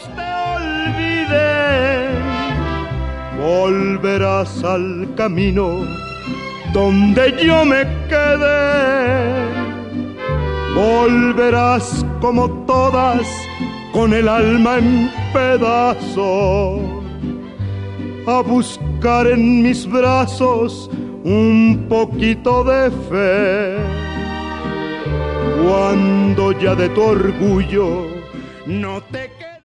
te olviden, volverás al camino donde yo me quedé. Volverás como todas, con el alma en pedazos, a buscar en mis brazos un poquito de fe. Cuando ya de tu orgullo no te